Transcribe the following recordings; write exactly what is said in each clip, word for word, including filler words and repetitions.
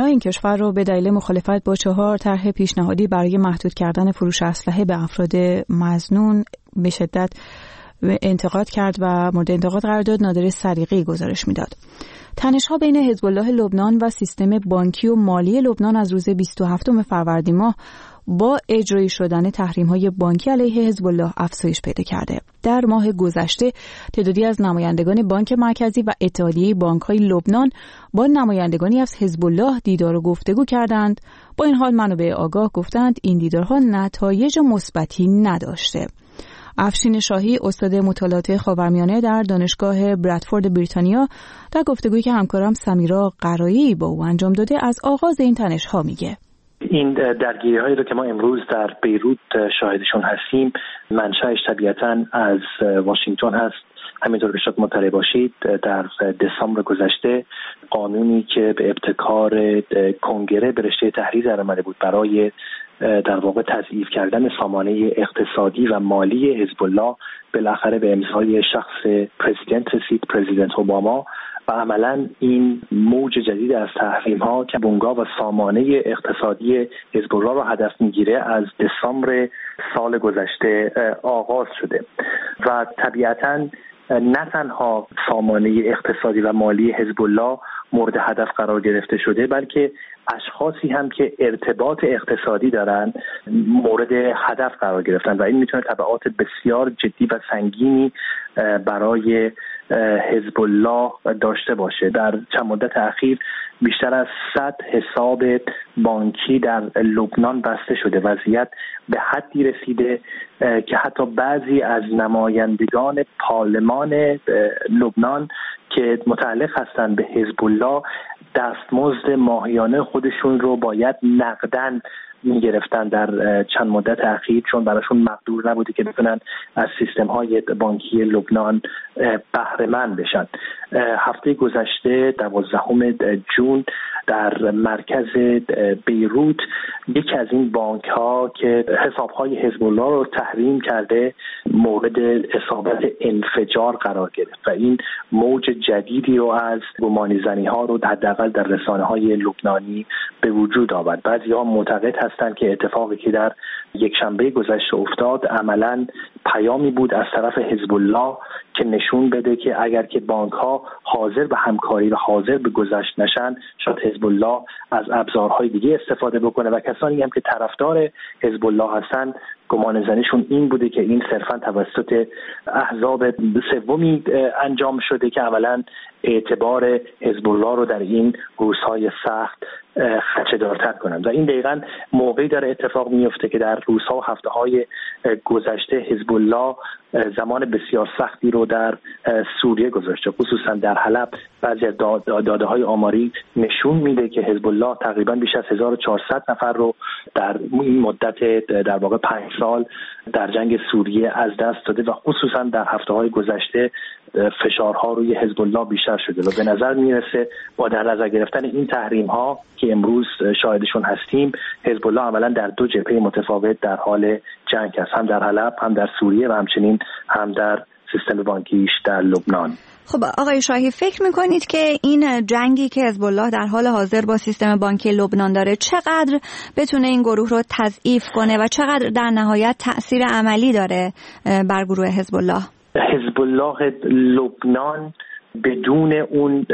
ها این کشور رو به دلیل مخالفت با چهار طرح پیشنهادی برای محدود کردن فروش اسلحه به افراد مظنون به شدت انتقاد کرد و مورد انتقاد قرار داد. نادر صدیقی گزارش میداد. تنش‌ها بین حزب الله لبنان و سیستم بانکی و مالی لبنان از روز بیست و هفتم فروردین ماه با اجرایی شدن تحریم‌های بانکی علیه حزب الله افزایش پیدا کرده. در ماه گذشته تعدادی از نمایندگان بانک مرکزی و اتحادیه بانک‌های لبنان با نمایندگانی از حزب الله دیدار و گفتگو کردند. با این حال منابع آگاه گفتند این دیدارها نتایج مثبتی نداشته. افشین شاهی استاد مطالعات خاورمیانه در دانشگاه برادفورد بریتانیا در گفتگویی که همکارم سمیرا قرایی با او انجام داده از آغاز این تنش‌ها میگه. این درگیری هایی رو که ما امروز در بیروت شاهدشون هستیم منشأش طبیعتاً از واشنگتن هست. همینطور که شاید مطلع باشید در دسامبر گذشته قانونی که به ابتکار کنگره به رشته تحریر در آمده بود برای در واقع تضعیف کردن سامانه اقتصادی و مالی حزب الله بالاخره به امضای شخص پرزیدنت رسید، پرزیدنت اوباما، و عملا این موج جدید از تحریم ها که بنگاه و سامانه اقتصادی حزب الله را هدف میگیره از دسامبر سال گذشته آغاز شده و طبیعتاً نه تنها سامانه اقتصادی و مالی حزب الله مورد هدف قرار گرفته شده بلکه اشخاصی هم که ارتباط اقتصادی دارن مورد هدف قرار گرفتن و این میتونه تبعات بسیار جدی و سنگینی برای حزب الله داشته باشه. در چند مدت اخیر بیشتر از صد حساب بانکی در لبنان بسته شده. وضعیت به حدی رسیده که حتی بعضی از نمایندگان پارلمان لبنان که متعلق هستند به حزب الله دستمزد ماهیانه خودشون رو باید نقداً می‌گرفتن در چند مدت اخیر، چون براشون مقدور نبوده که بتونن از سیستم‌های بانکی لبنان بهره مند بشن. هفته گذشته دوازدهم ژوئن در مرکز بیروت یکی از این بانک‌ها که حساب‌های حزب الله رو تحریم کرده مورد اصابت انفجار قرار گرفت و این موج جدیدی رو از گمانی‌زنی‌ها رو حداقل در رسانه‌های لبنانی به وجود آورد. بعضی‌ها معتقد هستند که اتفاقی که در یک شنبه گذشته افتاد عملاً پیامی بود از طرف حزب الله که نشون بده که اگر که بانک‌ها حاضر به همکاری و حاضر به گذشت نشن شاید حزب الله از ابزارهای دیگه استفاده بکنه و کسانی هم که طرفدار حزب الله هستن گمان زنیشون این بوده که این صرفاً توسط احزاب سومی انجام شده که اولا اعتبار حزب الله رو در این روزهای سخت خدشه‌دارتر کنند و این دقیقاً موقعی داره اتفاق میفته که در روزها و هفته‌های گذشته حزب الله زمان بسیار سختی رو در سوریه گذاشته، خصوصا در حلب. بعضی از داده‌های آماری نشون میده که حزب الله تقریباً بیش از هزار و چهارصد نفر رو در این مدت در واقع پنج سال در جنگ سوریه از دست داده و خصوصا در هفته‌های گذشته فشارها روی حزب الله بیشتر شده و به نظر میرسه با در نظر گرفتن این تحریم‌ها که امروز شاهدشون هستیم حزب الله عملاً در دو جبهه متفاوت در حال جنگ است، هم در حلب، هم در سوریه و همچنین هم در سیستم بانکیش در لبنان. خب آقای شاهی، فکر میکنید که این جنگی که حزب الله در حال حاضر با سیستم بانکی لبنان داره چقدر بتونه این گروه رو تضعیف کنه و چقدر در نهایت تأثیر عملی داره بر گروه حزب الله؟ حزب الله لبنان بدون اون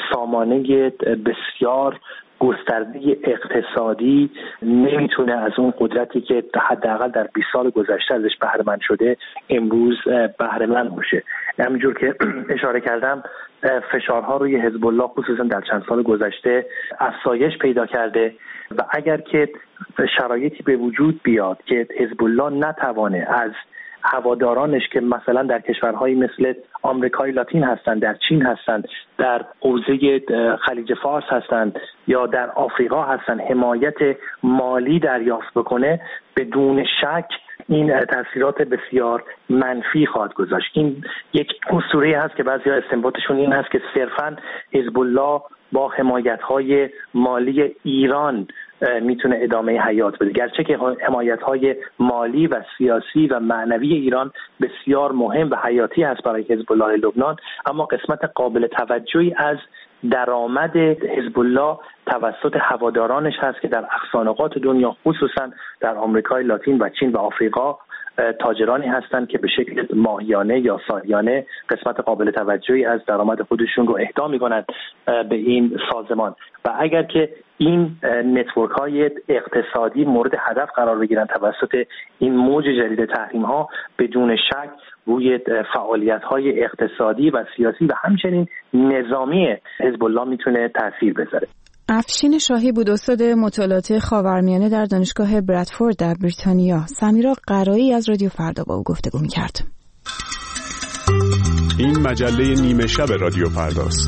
سامانه بسیار گسترده اقتصادی نمیتونه از اون قدرتی که حداقل در بیست سال گذشته ازش بهره مند شده امروز بهره مند باشه. همینجور که اشاره کردم فشارها روی حزب الله خصوصا در چند سال گذشته افزایش پیدا کرده و اگر که شرایطی به وجود بیاد که حزب الله نتوانه از هوادارانش که مثلا در کشورهایی مثل آمریکای لاتین هستند، در چین هستند، در حوزه خلیج فارس هستند یا در آفریقا هستند حمایت مالی دریافت بکنه، بدون شک این تاثیرات بسیار منفی خواهد گذاشت. این یک اسطوره هست که بعضیا استنباطشون این هست که صرفاً حزب الله با حمایت‌های مالی ایران میتونه ادامه حیات بده، گرچه که حمایت‌های مالی و سیاسی و معنوی ایران بسیار مهم و حیاتی هست برای حزب الله لبنان، اما قسمت قابل توجهی از درآمد حزب الله توسط هوادارانش هست که در اقصانقاط دنیا خصوصا در آمریکای لاتین و چین و آفریقا تاجرانی هستند که به شکل ماهیانه یا سالیانه قسمت قابل توجهی از درآمد خودشون رو اهدا می‌کنند به این سازمان و اگر که این نتورک‌های اقتصادی مورد هدف قرار بگیرن توسط این موج جدید تحریم‌ها بدون شک روی فعالیت‌های اقتصادی و سیاسی و همچنین نظامی حزب الله میتونه تاثیر بذاره. افشین شاهی بود استاد مطالعات خاورمیانه در دانشگاه برادفورد در بریتانیا. سمیرا قرایی از رادیو فردا با او گفتگو می‌کرد. این مجله نیمه شب رادیو فرداست.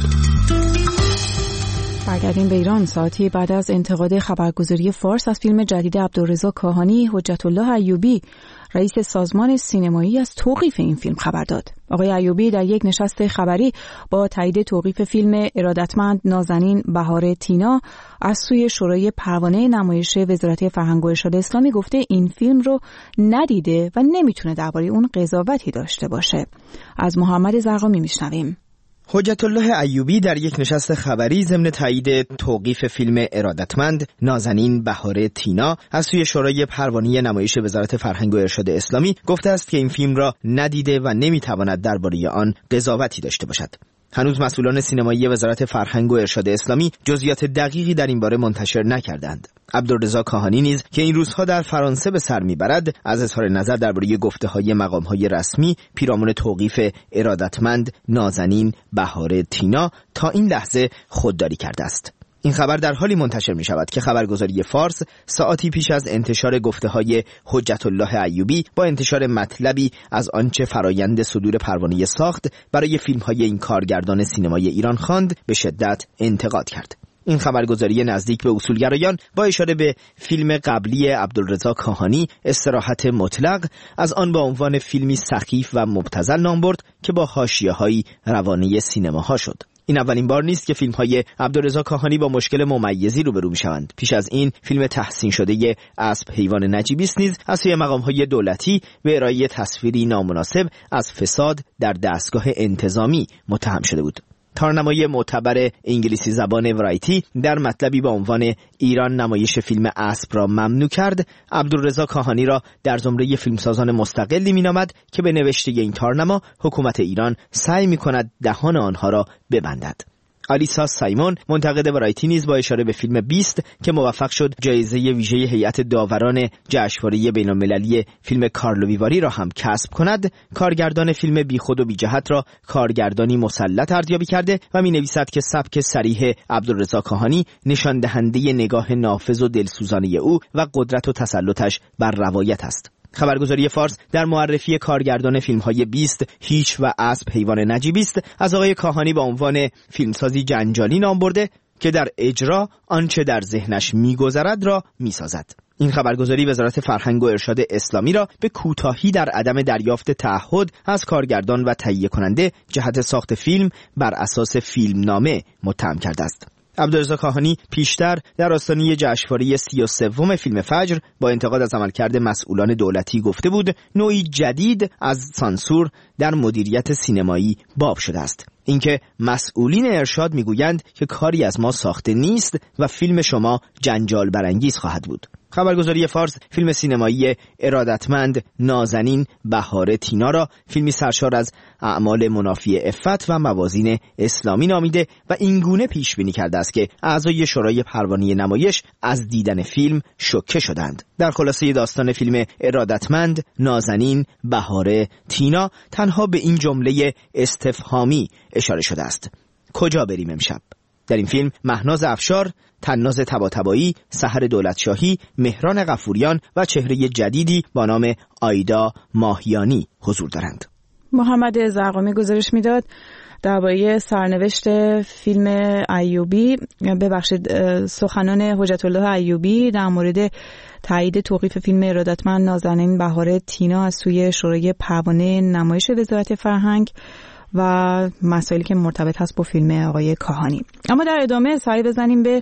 برگردیم به ایران. ساعتی بعد از انتقاد خبرگزاری فارس از فیلم جدید عبدالرضا کاهانی، حجت الله ایوبی رئیس سازمان سینمایی از توقیف این فیلم خبر داد. آقای ایوبی در یک نشست خبری با تایید توقیف فیلم ارادتمند نازنین بهار تینا از سوی شورای پروانه نمایش وزارت فرهنگ و ارشاد اسلامی گفته این فیلم رو ندیده و نمیتونه درباره اون قضاوتی داشته باشه. از محمد زرقامی میشنویم. حجت الله ایوبی در یک نشست خبری ضمن تایید توقیف فیلم ارادتمند نازنین بهار تینا از سوی شورای پروانه نمایش وزارت فرهنگ و ارشاد اسلامی گفته است که این فیلم را ندیده و نمیتواند درباره آن قضاوتی داشته باشد. هنوز مسئولان سینمایی وزارت فرهنگ و ارشاد اسلامی جزئیات دقیقی در این باره منتشر نکردند. عبدالرضا کاهانی نیز که این روزها در فرانسه به سر میبرد از اظهار نظر درباره گفته‌های مقام‌های رسمی پیرامون توقیف ارادتمند نازنین بهار تینا تا این لحظه خودداری کرده است. این خبر در حالی منتشر می شود که خبرگزاری فارس ساعتی پیش از انتشار گفته‌های حجت الله ایوبی با انتشار مطلبی از آنچه فرایند صدور پروانه ساخت برای فیلم‌های این کارگردان سینمای ایران خواند به شدت انتقاد کرد. این خبرگزاری نزدیک به اصولگرایان با اشاره به فیلم قبلی عبدالرضا کاهانی استراحت مطلق از آن با عنوان فیلمی سخیف و مبتذل نام برد که با حاشیه‌های روانه سینماها شد. این اولین بار نیست که فیلم‌های عبدالرضا کاهانی با مشکل ممیزی روبرو می‌شوند. پیش از این فیلم تحسین شده اسب حیوان نجیبی است نیز از سوی مقام‌های دولتی به ارائه تصویری نامناسب از فساد در دستگاه انتظامی متهم شده بود. تارنمای معتبر انگلیسی زبان ورایتی در مطلبی با عنوان ایران نمایش فیلم اسب را ممنوع کرد، عبدالرضا کاهانی را در زمره فیلمسازان مستقلی مینامد که به نوشته این تارنما حکومت ایران سعی می‌کند دهان آنها را ببندد. آلیسا سایمون منتقد ورایتی نیز با اشاره به فیلم بیست که موفق شد جایزه ویژه هیئت داوران جشنواره بین‌المللی فیلم کارلو ویواری را هم کسب کند، کارگردان فیلم بیخود و بیجهت را کارگردانی مسلط ارزیابی کرده و می‌نویسد که سبک صریح عبدالرضا کاهانی نشان دهنده نگاه نافذ و دلسوزانه او و قدرت و تسلطش بر روایت است. خبرگزاری فارس در معرفی کارگردان فیلم‌های بیست هیچ و اسب حیوان نجیبی است از آقای کاهانی با عنوان فیلمسازی جنجالی نام برده که در اجرا آنچه در ذهنش می‌گذرد را می‌سازد. این خبرگزاری وزارت فرهنگ و ارشاد اسلامی را به کوتاهی در عدم دریافت تعهد از کارگردان و تهیه کننده جهت ساخت فیلم بر اساس فیلمنامه متهم کرده است. عبدالرضا کاهانی پیشتر در آستانه جشنواره سی و سوم فیلم فجر با انتقاد از عملکرد مسئولان دولتی گفته بود نوعی جدید از سانسور در مدیریت سینمایی باب شده است. اینکه مسئولین ارشاد میگویند که کاری از ما ساخته نیست و فیلم شما جنجال برانگیز خواهد بود. خبرگزاری فارس فیلم سینمایی ارادتمند نازنین بهار تینا را فیلمی سرشار از اعمال منافی عفت و موازین اسلامی نامیده و اینگونه پیش بینی کرده است که اعضای شورای پروانه نمایش از دیدن فیلم شوکه شدند. در خلاصه داستان فیلم ارادتمند نازنین بهار تینا تنها به این جمله استفهامی اشاره شده است: کجا بریم امشب؟ در این فیلم مهناز افشار، طناز طباطبایی، سحر دولتشاهی، مهران غفوریان و چهره جدیدی با نام آیدا ماهیانی حضور دارند. محمد زرقامی گزارش میداد درباره سرنوشت فیلم ایوبی، ببخشید سخنان حجت الله ایوبی در مورد تایید توقیف فیلم ارادتمند نازنین بهار تینا از سوی شورای پروانه نمایش وزارت فرهنگ و مسائلی که مرتبط هست با فیلم آقای کاهانی. اما در ادامه سعی بزنیم به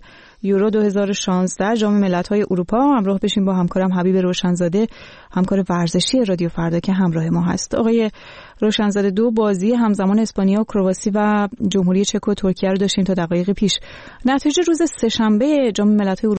یورو دو هزار و شانزده جام ملت‌های اروپا. همراه بشین با همکارم حبیب روشنزاده، همکار ورزشی رادیو فردا که همراه ما هست. آقای روشنزاده، دو بازی همزمان اسپانیا و کرواسی و جمهوری چک و ترکیه رو داشتیم تا دقایق پیش. نتیجه روز سه‌شنبه جام ملت‌های